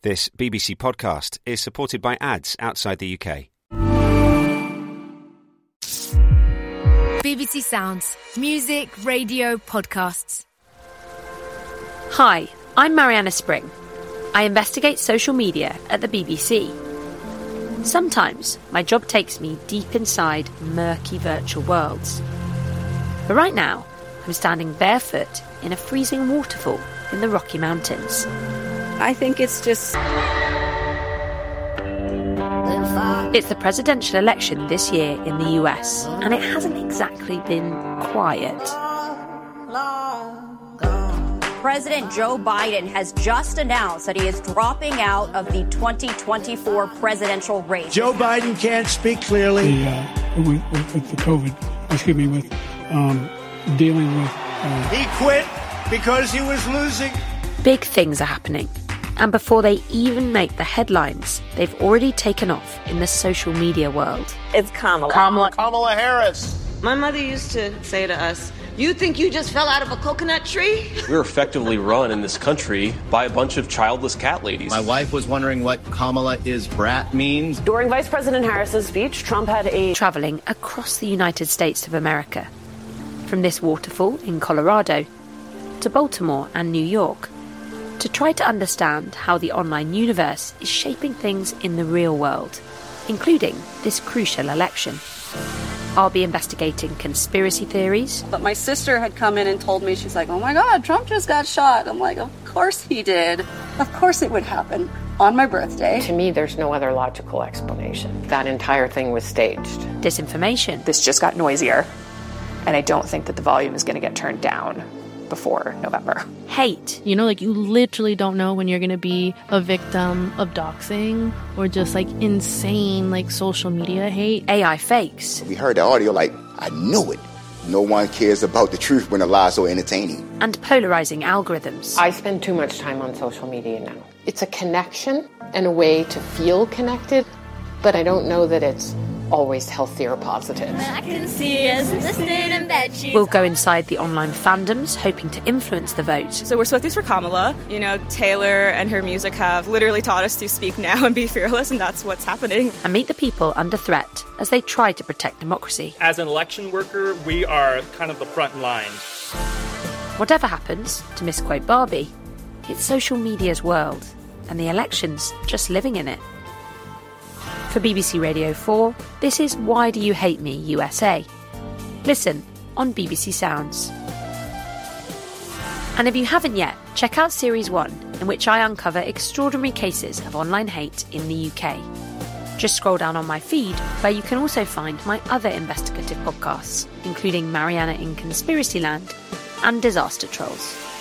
This BBC podcast is supported by ads outside the UK. BBC Sounds. Music, radio, podcasts. Hi, I'm Mariana Spring. I investigate social media at the BBC. Sometimes my job takes me deep inside murky virtual worlds. But right now, I'm standing barefoot in a freezing waterfall in the Rocky Mountains. I think it's just... It's the presidential election this year in the US, and it hasn't exactly been quiet. President Joe Biden has just announced that he is dropping out of the 2024 presidential race. Joe Biden can't speak clearly. With the COVID, with dealing with... He quit because he was losing. Big things are happening. And before they even make the headlines, they've already taken off in the social media world. It's Kamala. Kamala Harris. My mother used to say to us, "You think you just fell out of a coconut tree?" We're effectively run in this country by a bunch of childless cat ladies. My wife was wondering what Kamala is brat means. During Vice President Harris's speech, Trump had travelling across the United States of America. From this waterfall in Colorado to Baltimore and New York, to try to understand how the online universe is shaping things in the real world, including this crucial election. I'll be investigating conspiracy theories. But my sister had come in and told me, she's like, "Oh my God, Trump just got shot." I'm like, of course he did. Of course it would happen on my birthday. To me, there's no other logical explanation. That entire thing was staged. Disinformation. This just got noisier, and I don't think that the volume is going to get turned down before November. Hate. You you literally don't know when you're going to be a victim of doxing or just insane social media hate. AI fakes. We heard the audio I knew it. No one cares about the truth when the lie's so entertaining. And polarizing algorithms. I spend too much time on social media now. It's a connection and a way to feel connected, but I don't know that it's always healthy or positive. I can see us listening in bed sheets. We'll go inside the online fandoms, hoping to influence the vote. So we're Swifties for Kamala. Taylor and her music have literally taught us to speak now and be fearless, and that's what's happening. And meet the people under threat as they try to protect democracy. As an election worker, we are kind of the front line. Whatever happens, to misquote Barbie, it's social media's world, and the election's just living in it. For BBC Radio 4, this is Why Do You Hate Me, USA? Listen on BBC Sounds. And if you haven't yet, check out Series 1, in which I uncover extraordinary cases of online hate in the UK. Just scroll down on my feed, where you can also find my other investigative podcasts, including Mariana in Conspiracyland and Disaster Trolls.